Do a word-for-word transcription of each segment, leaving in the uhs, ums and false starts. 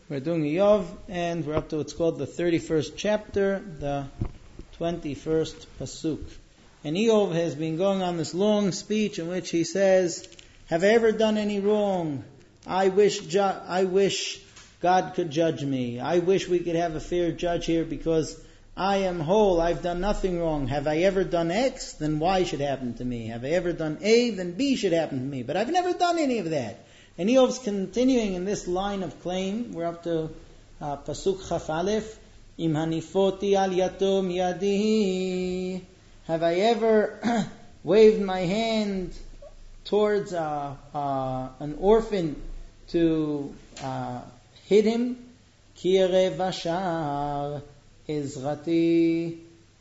We're doing Iyov, and we're up to what's called the thirty-first chapter, the twenty-first pasuk. And Iyov has been going on this long speech in which he says, "Have I ever done any wrong? I wish, ju- I wish God could judge me. I wish we could have a fair judge here because I am whole. I've done nothing wrong. Have I ever done X? Then Y should happen to me. Have I ever done A? Then B should happen to me. But I've never done any of that." And Iyov's continuing in this line of claim. We're up to uh, Pasuk Chaf Aleph. Im hanifoti al yatom yadihi. Have I ever waved my hand towards uh, uh, an orphan to uh, hit him? Kire vashar izrati.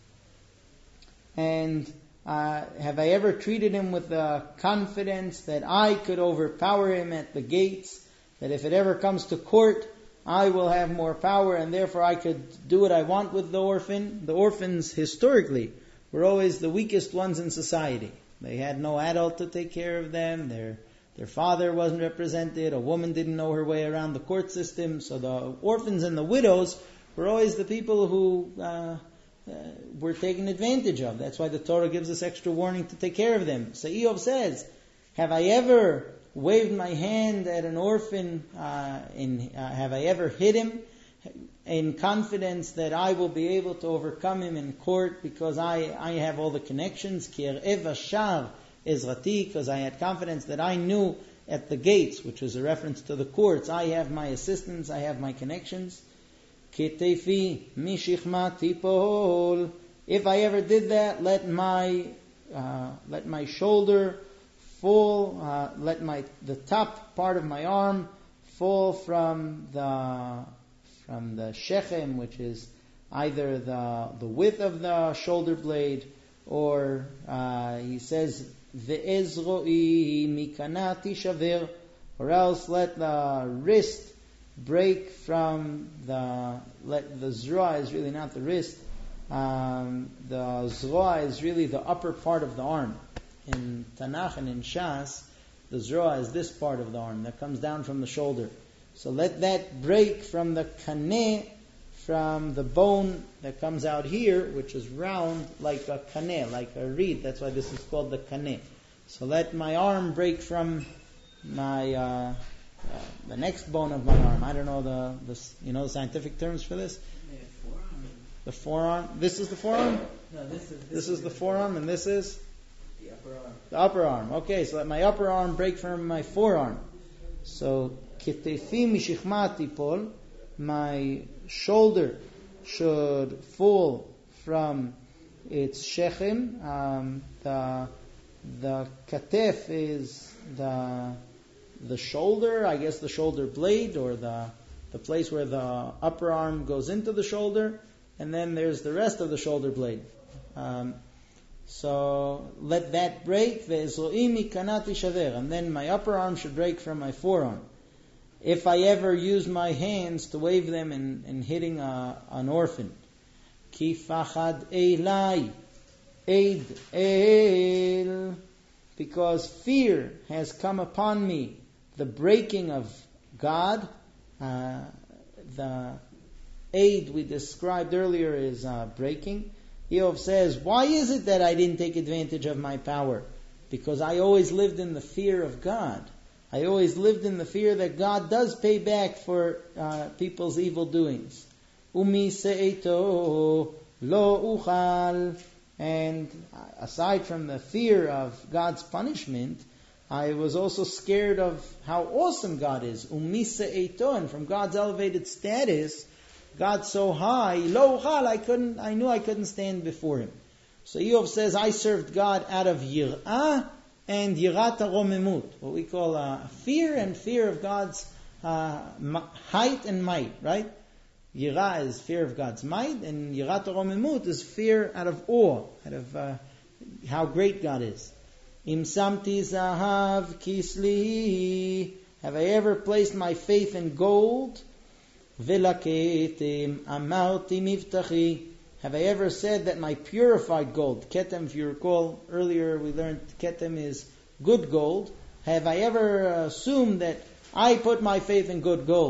And Uh, have I ever treated him with the confidence that I could overpower him at the gates, that if it ever comes to court, I will have more power and therefore I could do what I want with the orphan? The orphans historically were always the weakest ones in society. They had no adult to take care of them, their their father wasn't represented, a woman didn't know her way around the court system, so the orphans and the widows were always the people who uh, Uh, we're taken advantage of. That's why the Torah gives us extra warning to take care of them. So Iyov says, have I ever waved my hand at an orphan, uh, in, uh, have I ever hit him in confidence that I will be able to overcome him in court because I, I have all the connections? Because I had confidence that I knew at the gates, which was a reference to the courts, I have my assistants, I have my connections. If I ever did that, let my uh, let my shoulder fall, uh, let my the top part of my arm fall from the from the shechem, which is either the the width of the shoulder blade, or uh, he says ve'ezroi mikanati shaver, or else let the wrist break from the let the zroa is really not the wrist. Um, the zroa is really the upper part of the arm. In Tanakh and in Shas, the zroa is this part of the arm that comes down from the shoulder. So let that break from the kaneh, from the bone that comes out here, which is round like a kaneh, like a reed. That's why this is called the kaneh. So let my arm break from my uh, Uh, the next bone of my arm. I don't know the, the you know the scientific terms for this. Yeah, forearm. The forearm. This is the forearm. No, this is this, this is is the forearm, and this is the upper arm. The upper arm. Okay, so let my upper arm break from my forearm. So kitefi mishichmati pol, my shoulder should fall from its shechem. Um, the the katef is the the shoulder, I guess the shoulder blade, or the the place where the upper arm goes into the shoulder, and then there's the rest of the shoulder blade. Um, so let that break, and then my upper arm should break from my forearm. If I ever use my hands to wave them in, in hitting a, an orphan. Ki fachad elai, eid el, because fear has come upon me. The breaking of God, uh, the aid we described earlier is uh, breaking. Iyov says, why is it that I didn't take advantage of my power? Because I always lived in the fear of God. I always lived in the fear that God does pay back for uh, people's evil doings. Umi se'eto lo uchal. And aside from the fear of God's punishment, I was also scared of how awesome God is. Umisa eiton, from God's elevated status, God's so high, lo uchal, I couldn't, I knew I couldn't stand before Him. So Iyov says, I served God out of yir'ah and yirat romemut, what we call uh, fear and fear of God's uh, height and might, right? Yirah is fear of God's might, and yirat romemut is fear out of awe, out of uh, how great God is. Im samti zahav kisli, have I ever placed my faith in gold? Velaketem amarti mivtachi, have I ever said that my purified gold, ketem, if you recall earlier we learned ketem is good gold, have I ever assumed that I put my faith in good gold?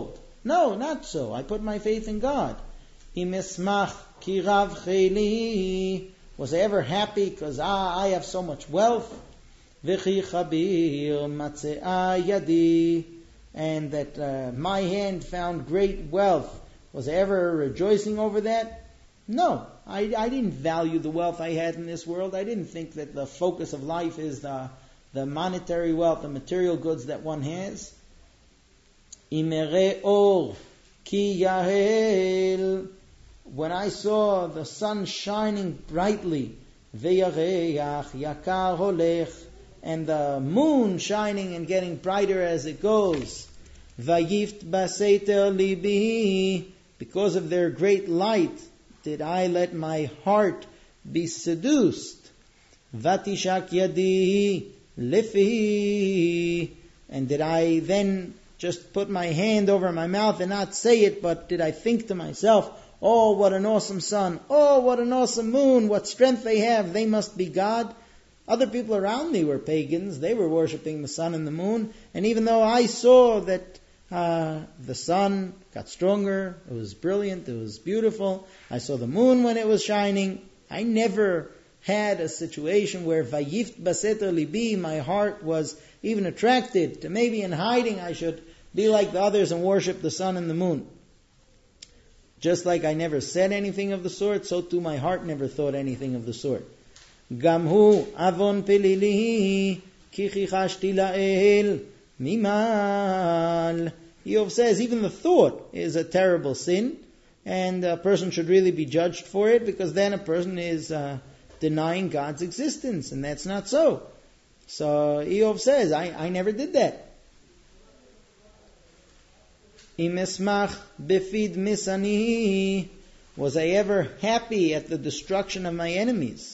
No, not so. I put my faith in God. Im esmach ki rav cheli. Was I ever happy because ah, I have so much wealth? V'chi chabir matzea yadi. And that uh, my hand found great wealth. Was I ever rejoicing over that? No. I, I didn't value the wealth I had in this world. I didn't think that the focus of life is the, the monetary wealth, the material goods that one has. Imere or ki yahel. When I saw the sun shining brightly, ve'yareach yakar holech, and the moon shining and getting brighter as it goes, vayift baseter libi, because of their great light, did I let my heart be seduced. Vatishak yadi lifi, and did I then just put my hand over my mouth and not say it, but did I think to myself, oh, what an awesome sun, oh, what an awesome moon, what strength they have, they must be God. Other people around me were pagans, they were worshipping the sun and the moon, and even though I saw that uh, the sun got stronger, it was brilliant, it was beautiful, I saw the moon when it was shining, I never had a situation where vayift baseter libi, my heart was even attracted to maybe in hiding I should be like the others and worship the sun and the moon. Just like I never said anything of the sort, so too my heart never thought anything of the sort. Gamhu avon pelilihi ki chichashti la'el mimal. Eov says even the thought is a terrible sin, and a person should really be judged for it, because then a person is uh, denying God's existence, and that's not so. So Eov says, I, I never did that. Imesmach befid misani. Was I ever happy at the destruction of my enemies?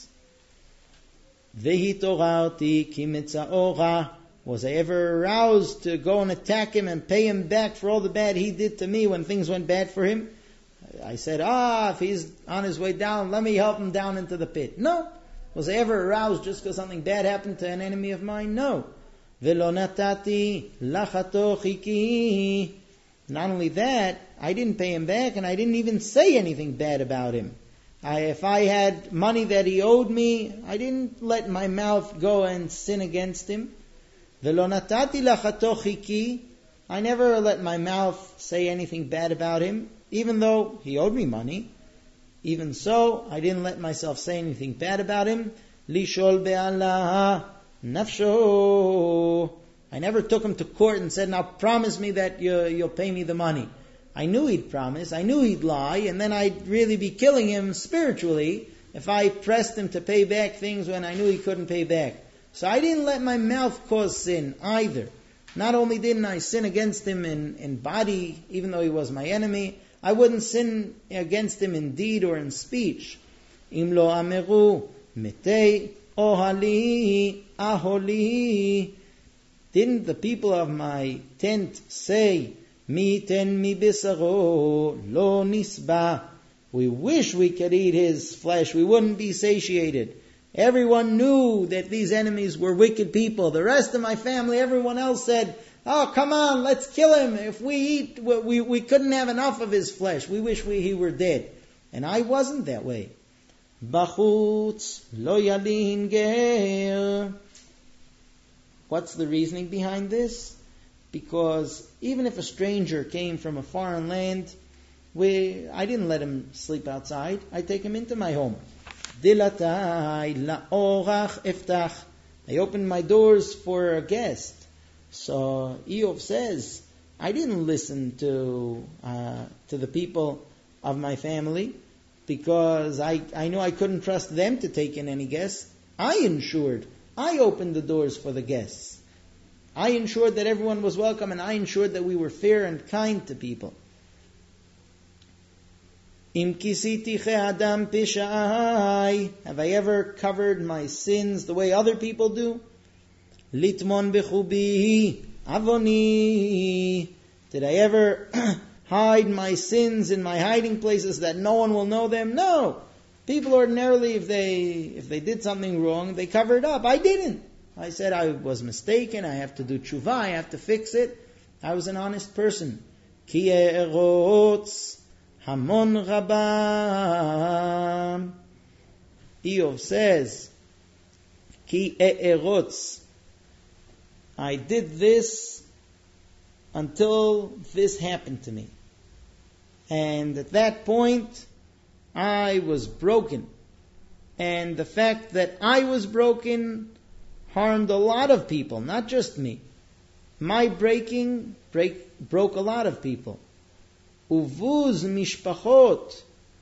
Vehi torauti ki mitzaora. Was I ever aroused to go and attack him and pay him back for all the bad he did to me when things went bad for him? I said, ah, if he's on his way down, let me help him down into the pit. No. Was I ever aroused just because something bad happened to an enemy of mine? No. Velo natati lachato chiki. Not only that, I didn't pay him back, and I didn't even say anything bad about him. I, if I had money that he owed me, I didn't let my mouth go and sin against him. Velo natati lachato chiki. I never let my mouth say anything bad about him, even though he owed me money. Even so, I didn't let myself say anything bad about him. Lishol be'allah nafsho. I never took him to court and said, now promise me that you, you'll pay me the money. I knew he'd promise, I knew he'd lie, and then I'd really be killing him spiritually if I pressed him to pay back things when I knew he couldn't pay back. So I didn't let my mouth cause sin either. Not only didn't I sin against him in, in body, even though he was my enemy, I wouldn't sin against him in deed or in speech. Im lo ameru metei ohali aholi. Didn't the people of my tent say, Mi ten mi bisaro lo nisba? We wish we could eat his flesh, we wouldn't be satiated. Everyone knew that these enemies were wicked people. The rest of my family, everyone else said, oh, come on, let's kill him. If we eat, we, we couldn't have enough of his flesh. We wish we, he were dead. And I wasn't that way. Bachutz lo yalin ger. What's the reasoning behind this? Because even if a stranger came from a foreign land, we, I didn't let him sleep outside. I take him into my home. Dilatai la'orach eftach. I opened my doors for a guest. So Eov says, I didn't listen to uh, to the people of my family because I, I knew I couldn't trust them to take in any guests. I ensured. I opened the doors for the guests. I ensured that everyone was welcome, and I ensured that we were fair and kind to people. Im kisiti adam pishai. Have I ever covered my sins the way other people do? Litmon bechubi avoni. Did I ever hide my sins in my hiding places that no one will know them? No. People ordinarily, if they if they did something wrong, they cover it up. I didn't. I said I was mistaken. I have to do tshuva. I have to fix it. I was an honest person. ki e'erotz hamon rabam. Eov says, ki e'erotz, I did this until this happened to me. And at that point, I was broken. And the fact that I was broken harmed a lot of people, not just me. My breaking break, broke a lot of people. Uvuz mishpachot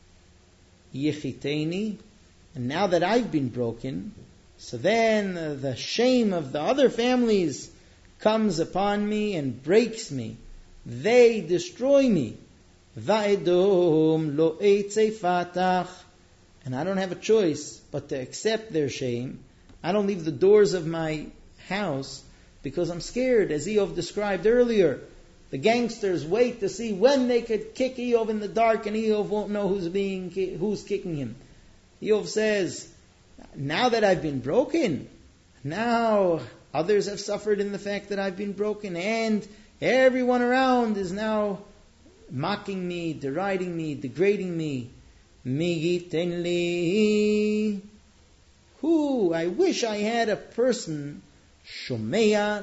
yichiteni. And now that I've been broken, so then uh, the shame of the other families comes upon me and breaks me. They destroy me. Va'edom lo eitzei fatach. And I don't have a choice but to accept their shame. I don't leave the doors of my house because I'm scared, as Eov described earlier. The gangsters wait to see when they could kick Eov in the dark, and Eov won't know who's being who's kicking him. Eov says, now that I've been broken, now others have suffered in the fact that I've been broken, and everyone around is now mocking me, deriding me, degrading me. Migiten li. Who? I wish I had a person, shomea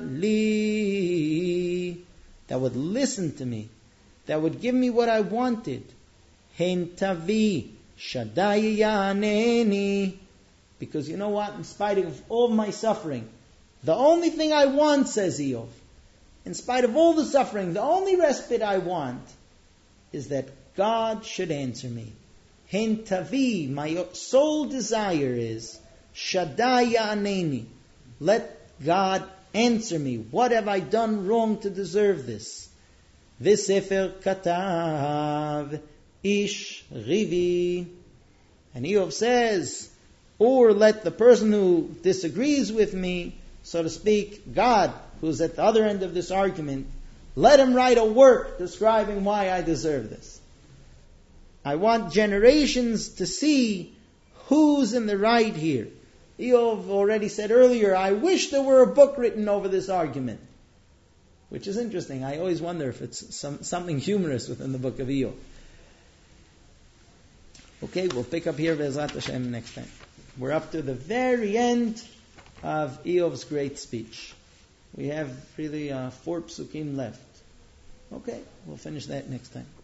li, that would listen to me, that would give me what I wanted. Hen tavi shadai yaneni. Because you know what? In spite of all my suffering, the only thing I want, says Eov, in spite of all the suffering, the only respite I want is that God should answer me. Hen tavi, my sole desire is Shaddai Ya'aneni. Let God answer me. What have I done wrong to deserve this? V'sefer katav ish rivi. And Eov says, or let the person who disagrees with me, so to speak, God, who's at the other end of this argument, let him write a work describing why I deserve this. I want generations to see who's in the right here. Eov already said earlier, I wish there were a book written over this argument. Which is interesting. I always wonder if it's some, something humorous within the book of Eov. Okay, we'll pick up here Be'ezrat Hashem next time. We're up to the very end of Eov's great speech. We have really uh, four psukim left. Okay, we'll finish that next time.